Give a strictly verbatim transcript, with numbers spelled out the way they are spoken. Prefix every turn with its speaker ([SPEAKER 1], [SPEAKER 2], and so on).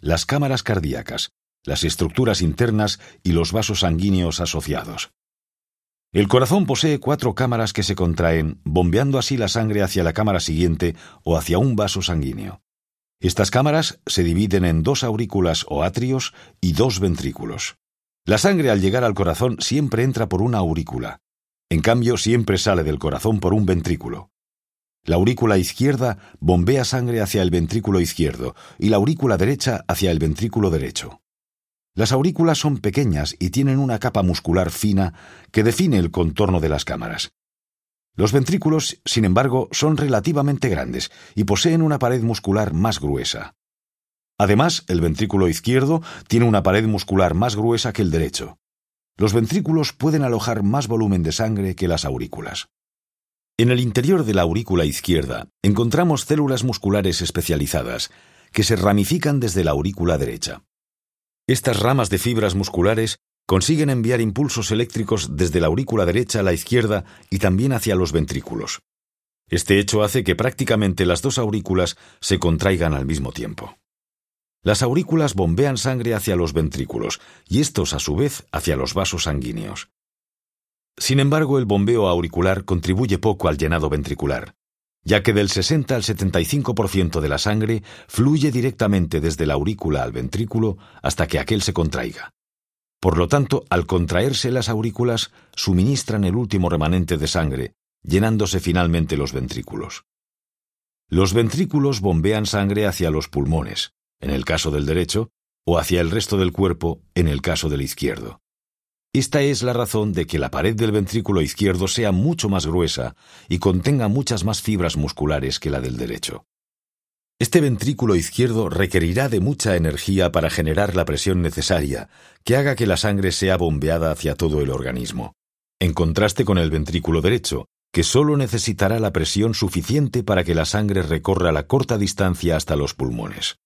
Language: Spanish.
[SPEAKER 1] las cámaras cardíacas, las estructuras internas y los vasos sanguíneos asociados. El corazón posee cuatro cámaras que se contraen, bombeando así la sangre hacia la cámara siguiente o hacia un vaso sanguíneo. Estas cámaras se dividen en dos aurículas o atrios y dos ventrículos. La sangre al llegar al corazón siempre entra por una aurícula. En cambio, siempre sale del corazón por un ventrículo. La aurícula izquierda bombea sangre hacia el ventrículo izquierdo y la aurícula derecha hacia el ventrículo derecho. Las aurículas son pequeñas y tienen una capa muscular fina que define el contorno de las cámaras. Los ventrículos, sin embargo, son relativamente grandes y poseen una pared muscular más gruesa. Además, el ventrículo izquierdo tiene una pared muscular más gruesa que el derecho. Los ventrículos pueden alojar más volumen de sangre que las aurículas. En el interior de la aurícula izquierda encontramos células musculares especializadas que se ramifican desde la aurícula derecha. Estas ramas de fibras musculares consiguen enviar impulsos eléctricos desde la aurícula derecha a la izquierda y también hacia los ventrículos. Este hecho hace que prácticamente las dos aurículas se contraigan al mismo tiempo. Las aurículas bombean sangre hacia los ventrículos y estos, a su vez, hacia los vasos sanguíneos. Sin embargo, el bombeo auricular contribuye poco al llenado ventricular, ya que del sesenta al setenta y cinco por ciento de la sangre fluye directamente desde la aurícula al ventrículo hasta que aquel se contraiga. Por lo tanto, al contraerse las aurículas, suministran el último remanente de sangre, llenándose finalmente los ventrículos. Los ventrículos bombean sangre hacia los pulmones, en el caso del derecho, o hacia el resto del cuerpo, en el caso del izquierdo. Esta es la razón de que la pared del ventrículo izquierdo sea mucho más gruesa y contenga muchas más fibras musculares que la del derecho. Este ventrículo izquierdo requerirá de mucha energía para generar la presión necesaria que haga que la sangre sea bombeada hacia todo el organismo, en contraste con el ventrículo derecho, que solo necesitará la presión suficiente para que la sangre recorra la corta distancia hasta los pulmones.